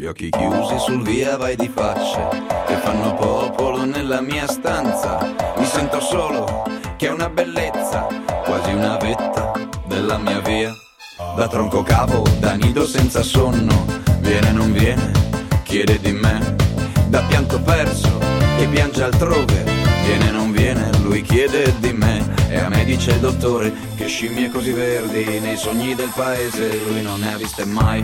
occhi chiusi sul via vai di facce che fanno popolo nella mia stanza. Mi sento solo, che è una bellezza, quasi una vetta della mia via. Da tronco cavo, da nido senza sonno, viene non viene, chiede di me. Da pianto perso, che piange altrove, viene non viene, lui chiede di me. E a me dice il dottore che scimmie così verdi nei sogni del paese lui non ne ha viste mai.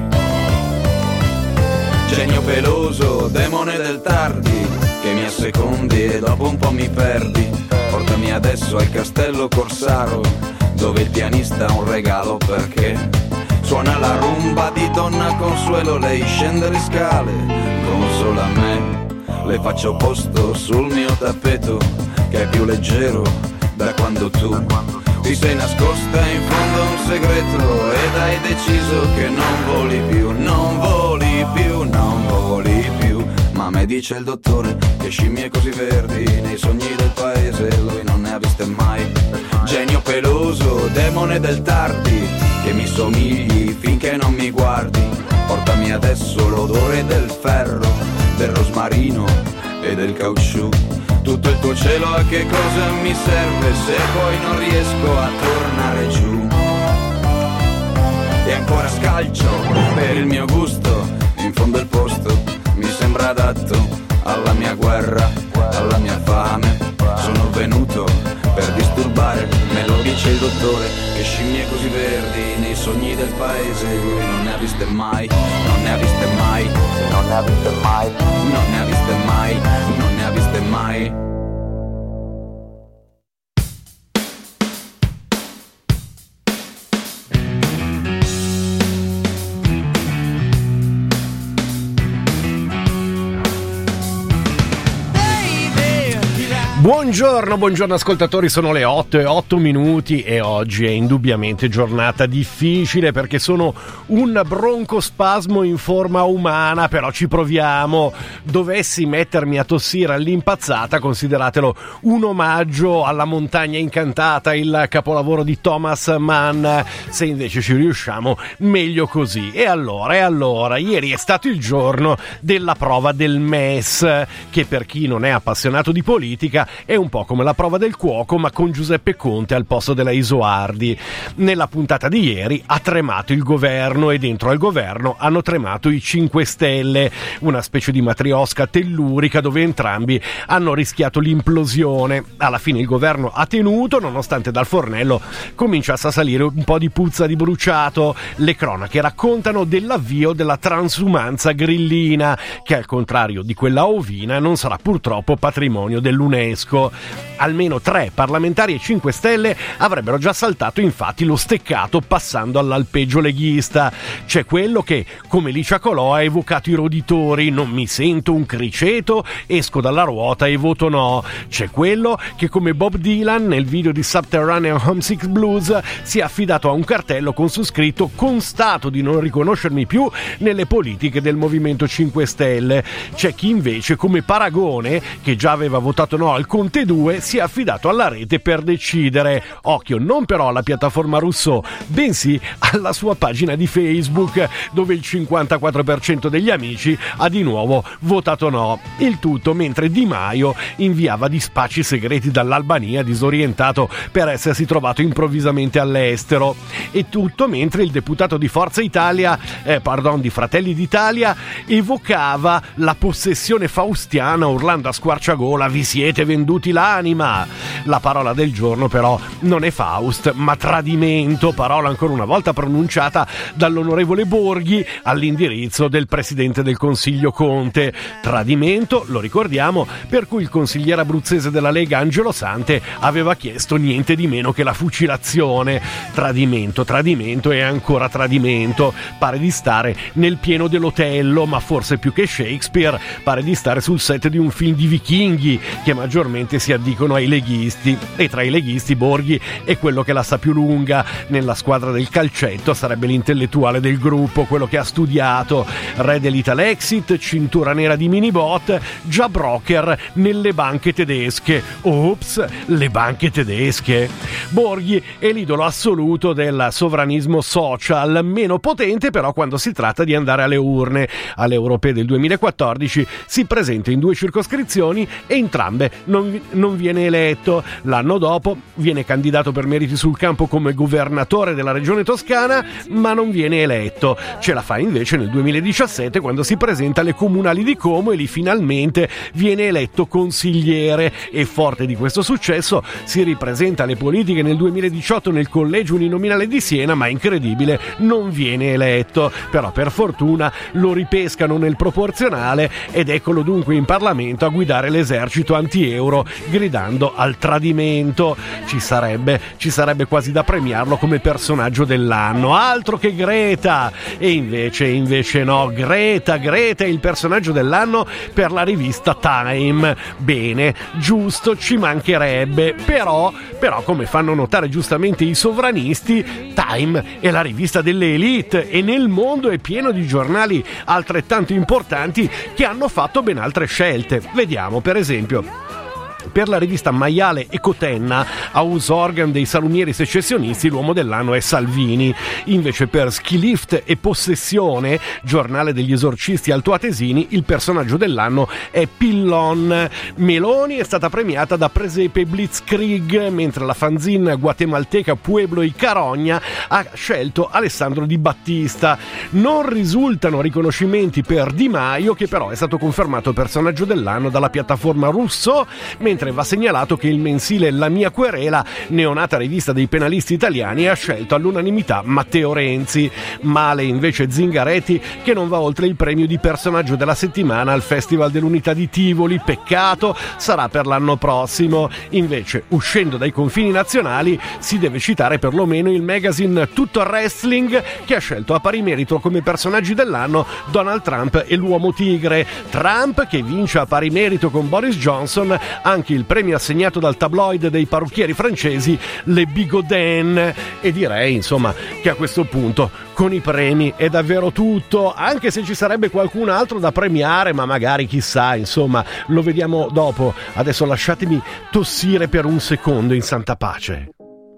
Genio peloso, demone del tardi, che mi assecondi e dopo un po' mi perdi. Portami adesso al castello Corsaro, dove il pianista ha un regalo perché suona la rumba di Donna Consuelo. Lei scende le scale, consola me, le faccio posto sul mio tappeto che è più leggero da quando tu ti sei nascosta in fondo a un segreto ed hai deciso che non voli più, non voli più, non voli più. Ma me dice il dottore che scimmie così verdi nei sogni del paese lui non ne ha viste mai. Genio peloso, demone del tardi, che mi somigli finché non mi guardi. Portami adesso l'odore del ferro, del rosmarino e del caucciù. Tutto il tuo cielo a che cosa mi serve se poi non riesco a tornare giù. E ancora scalcio per il mio gusto, in fondo il posto mi sembra adatto alla mia guerra, alla mia fame. Sono venuto per disturbare, me lo dice il dottore, che scimmie così verdi nei sogni del paese lui non ne ha viste mai, non ne ha viste mai, non ne ha viste mai, non ne ha viste mai, non ne ha viste mai. Buongiorno ascoltatori, sono le 8:08 e oggi è indubbiamente giornata difficile perché sono un broncospasmo in forma umana, però ci proviamo. Dovessi mettermi a tossire all'impazzata, consideratelo un omaggio alla Montagna Incantata, il capolavoro di Thomas Mann. Se invece ci riusciamo, meglio così. E allora, ieri è stato il giorno della prova del MES, che per chi non è appassionato di politica è un po' come la prova del cuoco, ma con Giuseppe Conte al posto della Isoardi. Nella puntata di ieri ha tremato il governo e dentro al governo hanno tremato i 5 Stelle, una specie di matriosca tellurica dove entrambi hanno rischiato l'implosione. Alla fine il governo ha tenuto, nonostante dal fornello cominciasse a salire un po' di puzza di bruciato. Le cronache raccontano dell'avvio della transumanza grillina, che al contrario di quella ovina non sarà purtroppo patrimonio dell'UNESCO. Almeno 3 parlamentari e 5 Stelle avrebbero già saltato infatti lo steccato passando all'alpeggio leghista. C'è quello che, come Licia Colò, ha evocato i roditori: non mi sento un criceto, esco dalla ruota e voto no. C'è quello che, come Bob Dylan nel video di Subterranean Homesick Blues, si è affidato a un cartello con su scritto: constato di non riconoscermi più nelle politiche del Movimento 5 Stelle. C'è chi invece, come Paragone, che già aveva votato no al Conte 2, si è affidato alla rete per decidere. Occhio, non però alla piattaforma Rousseau, bensì alla sua pagina di Facebook, dove il 54% degli amici ha di nuovo votato no. Il tutto mentre Di Maio inviava dispacci segreti dall'Albania, disorientato per essersi trovato improvvisamente all'estero. E tutto mentre il deputato di Forza Italia, di Fratelli d'Italia, evocava la possessione faustiana urlando a squarciagola: vi siete venduti l'anima. La parola del giorno però non è Faust ma tradimento, parola ancora una volta pronunciata dall'onorevole Borghi all'indirizzo del presidente del Consiglio Conte. Tradimento, lo ricordiamo, per cui il consigliere abruzzese della Lega Angelo Sante aveva chiesto niente di meno che la fucilazione. Tradimento e ancora tradimento. Pare di stare nel pieno dell'Otello, ma forse più che Shakespeare pare di stare sul set di un film di vichinghi che maggior maggiormente si addicono ai leghisti, e tra i leghisti Borghi è quello che la sa più lunga nella squadra del calcetto, sarebbe l'intellettuale del gruppo, quello che ha studiato, re dell'Italexit, cintura nera di minibot, già broker nelle banche tedesche. Ops, le banche tedesche. Borghi è l'idolo assoluto del sovranismo social, meno potente però quando si tratta di andare alle urne. Alle europee del 2014 si presenta in 2 circoscrizioni e entrambe non viene eletto. L'anno dopo viene candidato per meriti sul campo come governatore della regione toscana, ma non viene eletto. Ce la fa invece nel 2017 quando si presenta alle comunali di Como e lì finalmente viene eletto consigliere, e forte di questo successo si ripresenta alle politiche nel 2018 nel collegio uninominale di Siena, ma incredibile, non viene eletto. Però per fortuna lo ripescano nel proporzionale ed eccolo dunque in Parlamento a guidare l'esercito anti-euro gridando al tradimento. Ci sarebbe quasi da premiarlo come personaggio dell'anno, altro che Greta. E invece no, Greta è il personaggio dell'anno per la rivista Time. Bene, giusto, ci mancherebbe, però come fanno notare giustamente i sovranisti, Time è la rivista delle elite e nel mondo è pieno di giornali altrettanto importanti che hanno fatto ben altre scelte. Vediamo, per esempio, per la rivista Maiale e Cotenna, house organ dei salumieri secessionisti, l'uomo dell'anno è Salvini. Invece per Skilift e Possessione, giornale degli esorcisti altoatesini, il personaggio dell'anno è Pillon. Meloni è stata premiata da Presepe Blitzkrieg, mentre la fanzine guatemalteca Pueblo y Carogna ha scelto Alessandro Di Battista. Non risultano riconoscimenti per Di Maio, che però è stato confermato personaggio dell'anno dalla piattaforma Russo, mentre va segnalato che il mensile La Mia Querela, neonata rivista dei penalisti italiani, ha scelto all'unanimità Matteo Renzi. Male invece Zingaretti, che non va oltre il premio di personaggio della settimana al Festival dell'Unità di Tivoli. Peccato, sarà per l'anno prossimo. Invece, uscendo dai confini nazionali, si deve citare perlomeno il magazine Tutto Wrestling, che ha scelto a pari merito come personaggi dell'anno Donald Trump e l'uomo tigre. Trump, che vince a pari merito con Boris Johnson anche il premio assegnato dal tabloid dei parrucchieri francesi Le Bigouden. E direi insomma che a questo punto con i premi è davvero tutto, anche se ci sarebbe qualcun altro da premiare, ma magari chissà, insomma lo vediamo dopo. Adesso lasciatemi tossire per un secondo in santa pace.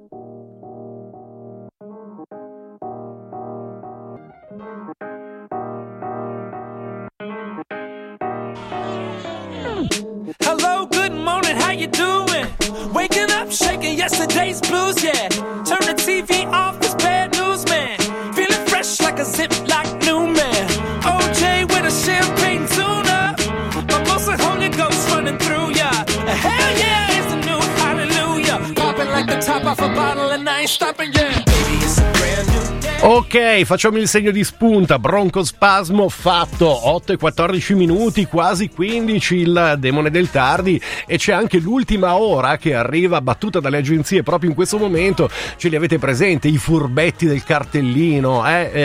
Hello, good morning, how you doing? Waking up, shaking yesterday's blues, yeah. Turn the TV off, it's bad news, man. Feeling fresh like a Ziploc new man. OJ with a champagne tune-up. Mimosa, Holy Ghost running through ya. Hell yeah, it's a new hallelujah. Popping like the top off a bottle and I ain't stopping, yeah. Baby, it's a brand new day. Ok, facciamo il segno di spunta, broncospasmo fatto, 8:14, quasi 15, il demone del tardi, e c'è anche l'ultima ora che arriva battuta dalle agenzie proprio in questo momento. Ce li avete presente, i furbetti del cartellino,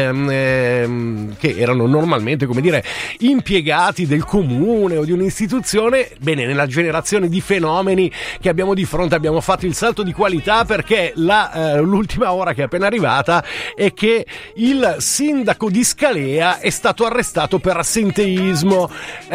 che erano normalmente, come dire, impiegati del comune o di un'istituzione. Bene, nella generazione di fenomeni che abbiamo di fronte abbiamo fatto il salto di qualità, perché l'ultima ora che è appena arrivata è che il sindaco di Scalea è stato arrestato per assenteismo,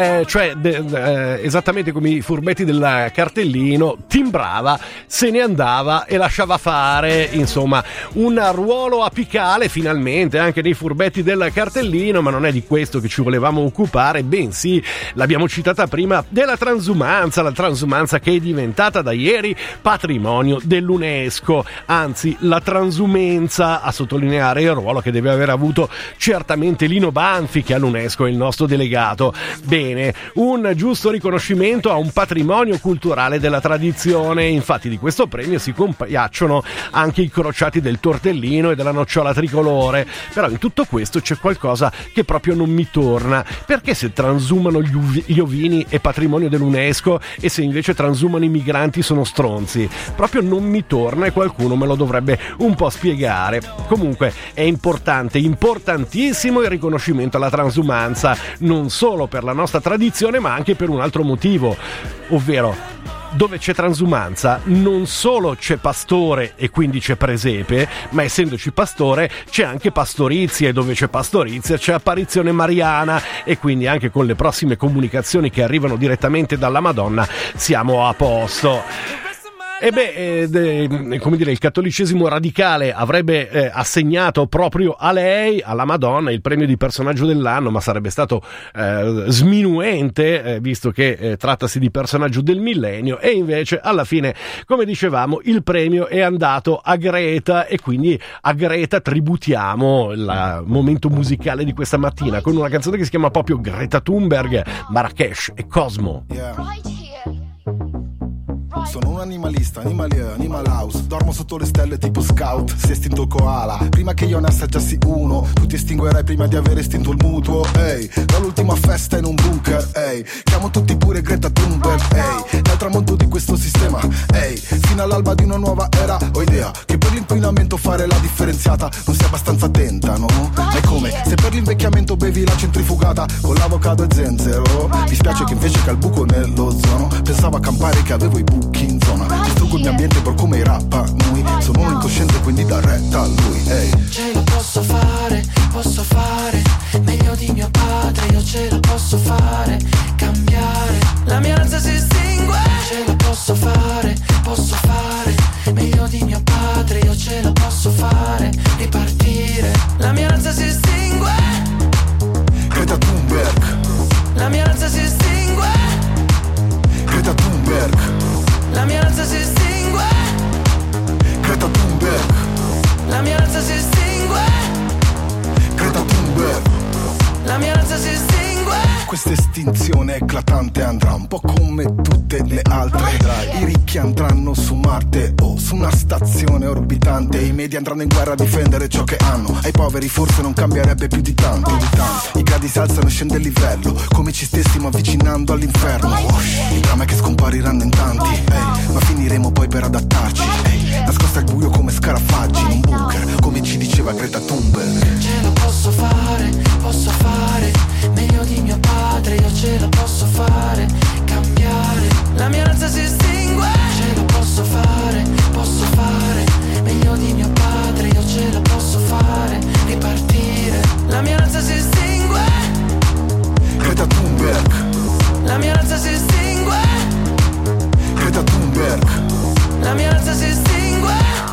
esattamente come i furbetti del cartellino, timbrava, se ne andava e lasciava fare, insomma un ruolo apicale finalmente anche dei furbetti del cartellino. Ma non è di questo che ci volevamo occupare, bensì, l'abbiamo citata prima, della transumanza, la transumanza che è diventata da ieri patrimonio dell'UNESCO, anzi la transumenza, a sottolineare il ruolo che deve aver avuto certamente Lino Banfi, che all'UNESCO è il nostro delegato. Bene, un giusto riconoscimento a un patrimonio culturale della tradizione. Infatti di questo premio si compiacciono anche i crociati del tortellino e della nocciola tricolore. Però in tutto questo c'è qualcosa che proprio non mi torna. Perché se transumano gli ovini è patrimonio dell'UNESCO e se invece transumano i migranti sono stronzi? Proprio non mi torna e qualcuno me lo dovrebbe un po' spiegare. Comunque è importante, importantissimo il riconoscimento alla transumanza, non solo per la nostra tradizione ma anche per un altro motivo, ovvero dove c'è transumanza non solo c'è pastore e quindi c'è presepe, ma essendoci pastore c'è anche pastorizia, e dove c'è pastorizia c'è apparizione mariana, e quindi anche con le prossime comunicazioni che arrivano direttamente dalla Madonna siamo a posto. Come dire, il cattolicesimo radicale avrebbe assegnato proprio a lei, alla Madonna, il premio di personaggio dell'anno, ma sarebbe stato sminuente, visto che trattasi di personaggio del millennio, e invece alla fine, come dicevamo, il premio è andato a Greta, e quindi a Greta tributiamo il momento musicale di questa mattina con una canzone che si chiama proprio Greta Thunberg, Marrakesh e Cosmo. Sono un animalista, animal house. Dormo sotto le stelle tipo scout. Si è estinto il koala prima che io ne assaggiassi uno. Tu ti estinguerai prima di aver estinto il mutuo. Ehi, dall'ultima festa in un bunker. Ehi, chiamo tutti pure Greta Thunberg. Ehi, dal tramonto di questo sistema. Ehi, fino all'alba di una nuova era. Ho idea che per l'inquinamento fare la differenziata non sia abbastanza attenta, no? È come se per l'invecchiamento bevi la centrifugata con l'avocado e zenzero. Mi spiace che invece che al buco nell'ozono pensavo a campare che avevo i buchi in zona. Distruggo il mio ambiente per come rappa noi. Sono un incosciente quindi da retta a lui. Ehi, ce lo posso fare meglio di mio padre, io ce lo posso fare, cambiare, la mia razza si estingue. Ce lo posso fare meglio di mio padre, io ce lo posso fare, ripartire, la mia razza si estingue. Greta Thunberg, la mia razza si estingue. Greta Thunberg, la mia razza si estingue. Greta Thunberg, la mia razza si estingue. Greta Thunberg, la mia razza si estingue. questa estinzione eclatante andrà un po' come tutte le altre. I ricchi andranno su Marte o su una stazione orbitante. I media andranno in guerra a difendere ciò che hanno. Ai poveri forse non cambierebbe più di tanto. I gradi si alzano e scende il livello, come ci stessimo avvicinando all'inferno. Il dramma è che scompariranno in tanti, ma finiremo poi per adattarci. Nascosta al buio come scarafaggi in un bunker, come ci diceva Greta Thunberg. Ce lo posso fare meglio di mio padre, io ce lo posso fare, cambiare, la mia razza si estingue. Ce lo posso fare meglio di mio padre, io ce lo posso fare, ripartire, la mia razza si estingue. Greta Thunberg, la mia razza si estingue. Greta Thunberg, la mia razza si estingue.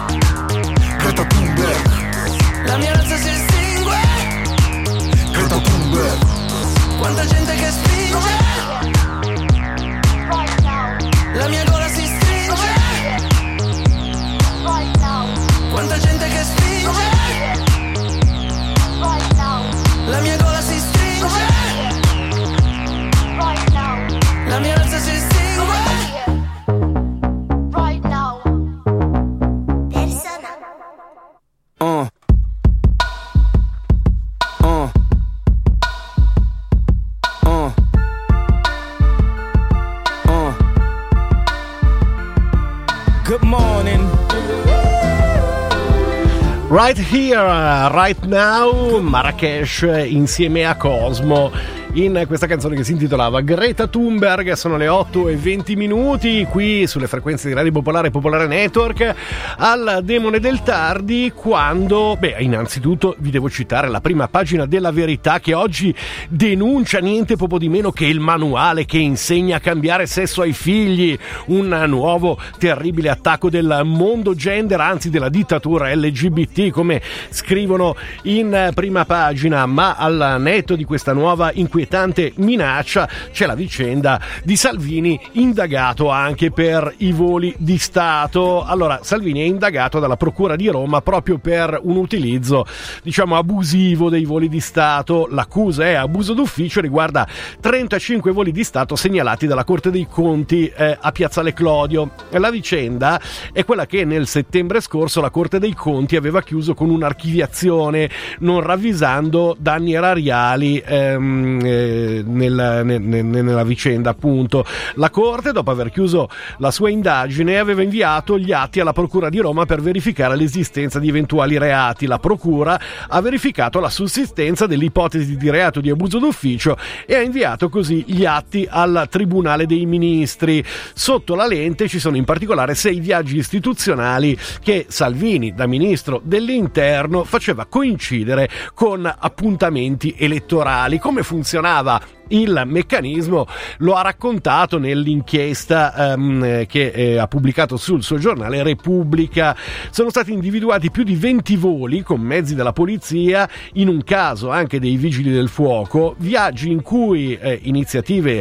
Greta Thunberg, la mia razza si estingue. Greta Thunberg. Quanta gente che spinge, la mia gola si stringe. Quanta gente che spinge, la mia gola si stringe. La mia razza si estingue. Good morning. Right here, right now, Marrakesh insieme a Cosmo in questa canzone che si intitolava Greta Thunberg. Sono le 8:20 qui sulle frequenze di Radio Popolare e Popolare Network al Demone del Tardi, quando innanzitutto vi devo citare la prima pagina della Verità, che oggi denuncia niente poco di meno che il manuale che insegna a cambiare sesso ai figli, un nuovo terribile attacco del mondo gender, anzi della dittatura LGBT, come scrivono in prima pagina. Ma al netto di questa nuova inquietante minaccia c'è la vicenda di Salvini, indagato anche per i voli di Stato. Allora, Salvini è indagato dalla Procura di Roma proprio per un utilizzo, diciamo, abusivo dei voli di Stato. L'accusa è abuso d'ufficio, riguarda 35 voli di Stato segnalati dalla Corte dei Conti a Piazzale Clodio. La vicenda è quella che nel settembre scorso la Corte dei Conti aveva chiuso con un'archiviazione, non ravvisando danni erariali nella vicenda, appunto. La Corte, dopo aver chiuso la sua indagine, aveva inviato gli atti alla Procura di Roma per verificare l'esistenza di eventuali reati. La Procura ha verificato la sussistenza dell'ipotesi di reato di abuso d'ufficio e ha inviato così gli atti al Tribunale dei Ministri. Sotto la lente ci sono in particolare 6 viaggi istituzionali che Salvini, da ministro dell'Interno, faceva coincidere con appuntamenti elettorali. Come funzionava il meccanismo lo ha raccontato nell'inchiesta che ha pubblicato sul suo giornale Repubblica. Sono stati individuati più di 20 voli con mezzi della polizia, in un caso anche dei vigili del fuoco, viaggi in cui iniziative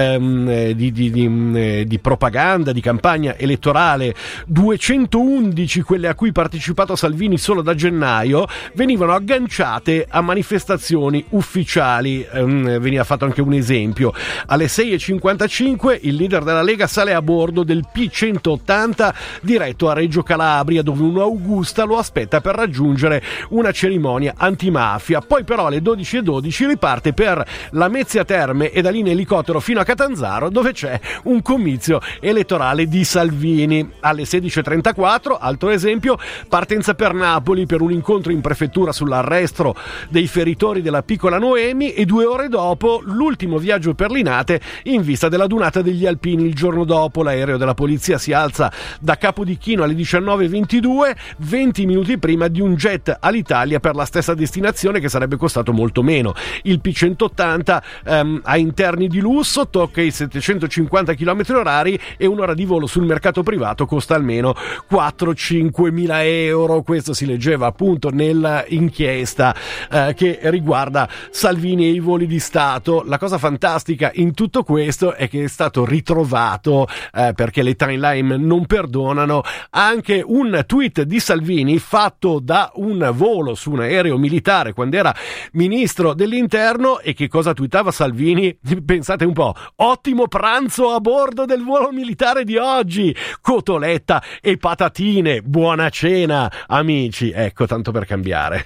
di propaganda, di campagna elettorale, 211 quelle a cui partecipato Salvini solo da gennaio, venivano agganciate a manifestazioni ufficiali. Veniva fatto anche un esempio: alle 6:55 il leader della Lega sale a bordo del P180 diretto a Reggio Calabria, dove un'Augusta lo aspetta per raggiungere una cerimonia antimafia. Poi però alle 12:12 riparte per Lamezia Terme e da lì in elicottero fino a Catanzaro, dove c'è un comizio elettorale di Salvini. Alle 16:34, altro esempio, partenza per Napoli per un incontro in prefettura sull'arresto dei feritori della piccola Noemi, e 2 ore dopo l'ultimo viaggio per Linate in vista della dunata degli alpini. Il giorno dopo l'aereo della polizia si alza da Capodichino alle 19:22, 20 minuti prima di un jet all'Italia per la stessa destinazione che sarebbe costato molto meno. Il P180 ha interni di lusso, tocca i 750 km/h e un'ora di volo sul mercato privato costa almeno 4-5 mila euro. Questo si leggeva appunto nell'inchiesta che riguarda Salvini e i voli di Stato. La cosa fantastica in tutto questo è che è stato ritrovato, perché le timeline non perdonano, anche un tweet di Salvini fatto da un volo su un aereo militare quando era ministro dell'Interno. E che cosa twittava Salvini? Pensate un po': ottimo pranzo a bordo del volo militare di oggi, cotoletta e patatine, buona cena amici. Ecco, tanto per cambiare.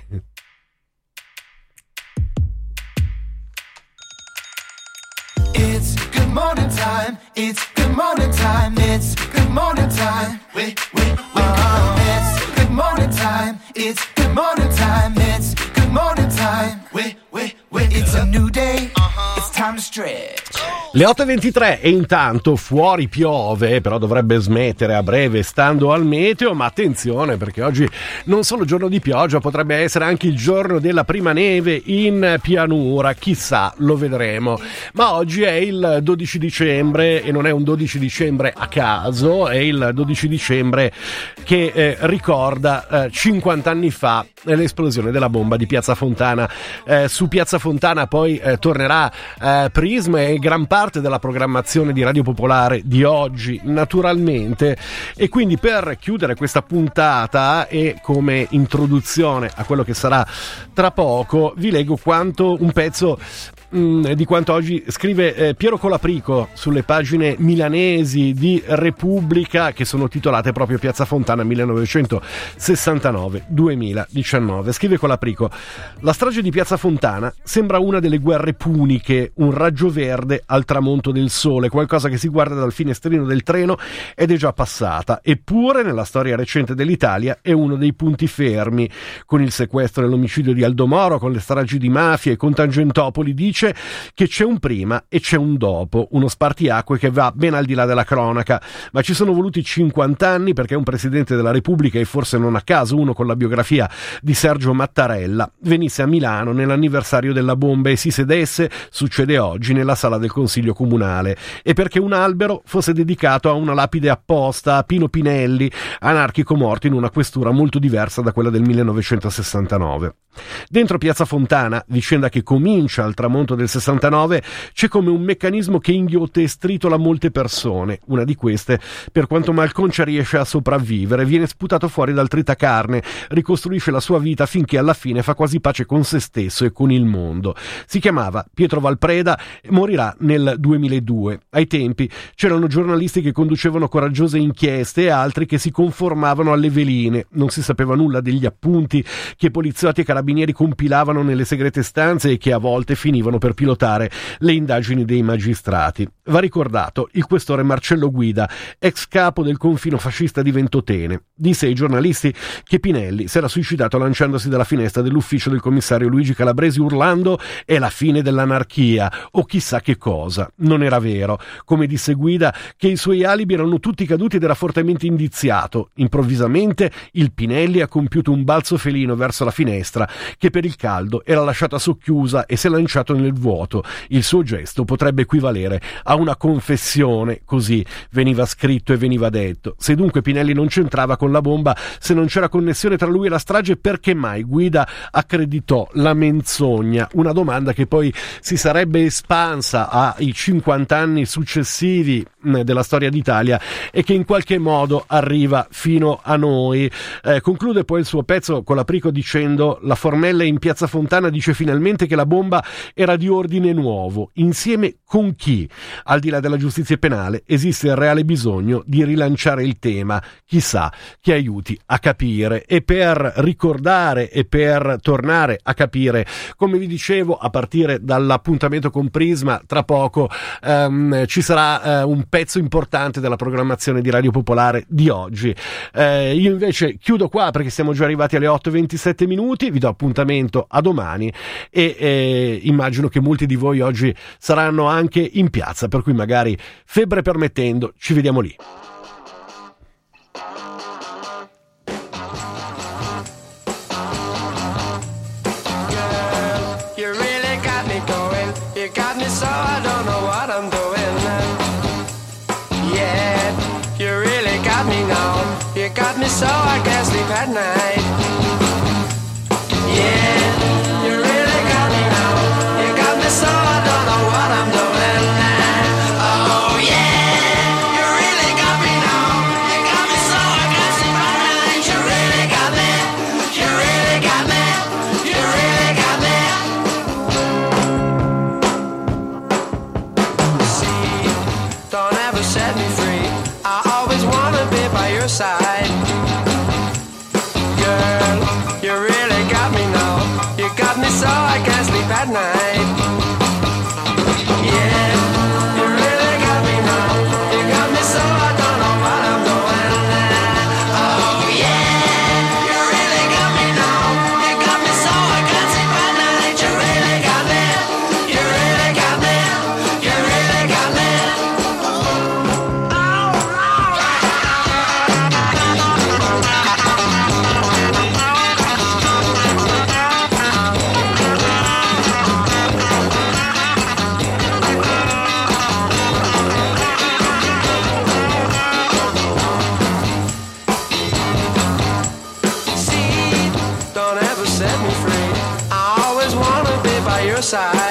It's good morning time. It's good morning time. It's good morning time. Wake up. It's good morning time. It's good morning time. It's good morning time. Wake It's a new day. It's time to stretch. Le 8:23 e intanto fuori piove, però dovrebbe smettere a breve stando al meteo, ma attenzione perché oggi non solo giorno di pioggia, potrebbe essere anche il giorno della prima neve in pianura, chissà, lo vedremo. Ma oggi è il 12 dicembre e non è un 12 dicembre a caso, è il 12 dicembre che ricorda 50 anni fa l'esplosione della bomba di Piazza Fontana. Su Piazza Fontana poi tornerà Prisma e gran parte della programmazione di Radio Popolare di oggi, naturalmente. E quindi per chiudere questa puntata e come introduzione a quello che sarà tra poco, vi leggo un pezzo di quanto oggi scrive Piero Colaprico sulle pagine milanesi di Repubblica, che sono titolate proprio Piazza Fontana 1969-2019. Scrive Colaprico: la strage di Piazza Fontana sembra una delle guerre puniche, un raggio verde al tramonto del sole, qualcosa che si guarda dal finestrino del treno ed è già passata. Eppure nella storia recente dell'Italia è uno dei punti fermi, con il sequestro e l'omicidio di Aldo Moro, con le stragi di mafia e con Tangentopoli. Dice che c'è un prima e c'è un dopo, uno spartiacque che va ben al di là della cronaca, ma ci sono voluti 50 anni perché un Presidente della Repubblica, e forse non a caso uno con la biografia di Sergio Mattarella, venisse a Milano nell'anniversario della bomba e si sedesse, succede oggi, nella sala del Consiglio Comunale, e perché un albero fosse dedicato a una lapide apposta a Pino Pinelli, anarchico morto in una questura molto diversa da quella del 1969. Dentro Piazza Fontana, vicenda che comincia al tramonto del 69, c'è come un meccanismo che inghiotte e stritola molte persone. Una di queste, per quanto malconcia riesce a sopravvivere, viene sputato fuori dal tritacarne, ricostruisce la sua vita finché alla fine fa quasi pace con se stesso e con il mondo. Si chiamava Pietro Valpreda e morirà nel 2002. Ai tempi c'erano giornalisti che conducevano coraggiose inchieste e altri che si conformavano alle veline. Non si sapeva nulla degli appunti che poliziotti e carabinieri carabinieri compilavano nelle segrete stanze e che a volte finivano per pilotare le indagini dei magistrati. Va ricordato il questore Marcello Guida, ex capo del confino fascista di Ventotene. Disse ai giornalisti che Pinelli si era suicidato lanciandosi dalla finestra dell'ufficio del commissario Luigi Calabresi urlando «È la fine dell'anarchia» o chissà che cosa. Non era vero. Come disse Guida, che i suoi alibi erano tutti caduti ed era fortemente indiziato. Improvvisamente il Pinelli ha compiuto un balzo felino verso la finestra che per il caldo era lasciata socchiusa e si è lanciato nel vuoto. Il suo gesto potrebbe equivalere a una confessione, così veniva scritto e veniva detto. Se dunque Pinelli non c'entrava con la bomba, se non c'era connessione tra lui e la strage, perché mai Guida accreditò la menzogna? Una domanda che poi si sarebbe espansa ai 50 anni successivi della storia d'Italia e che in qualche modo arriva fino a noi. Conclude poi il suo pezzo con l'aprico dicendo: la Formella in Piazza Fontana dice finalmente che la bomba era di ordine nuovo. Insieme con chi? Al di là della giustizia penale esiste il reale bisogno di rilanciare il tema, chissà, che aiuti a capire. E per ricordare e per tornare a capire, come vi dicevo, a partire dall'appuntamento con Prisma tra poco ci sarà un pezzo importante della programmazione di Radio Popolare di oggi. Io invece chiudo qua perché siamo già arrivati alle 8:27 minuti, vi do appuntamento a domani e immagino che molti di voi oggi saranno anche in piazza, per cui magari, febbre permettendo, ci vediamo lì. Got me so I can't sleep at night. Yeah, you really got me now. You got me so I don't know what I'm doing. Oh yeah, you really got me now. You got me so I can't sleep at night. You really got me. You really got me. You really got me. See, don't ever set me free. I always wanna be by your side. So I can't sleep at night. Yeah, you really got me now. You got me so I don't know what I'm doing. Oh yeah, you really got me now. You got me so I can't sleep at night. You really got me. You really got me. You really got me. Side.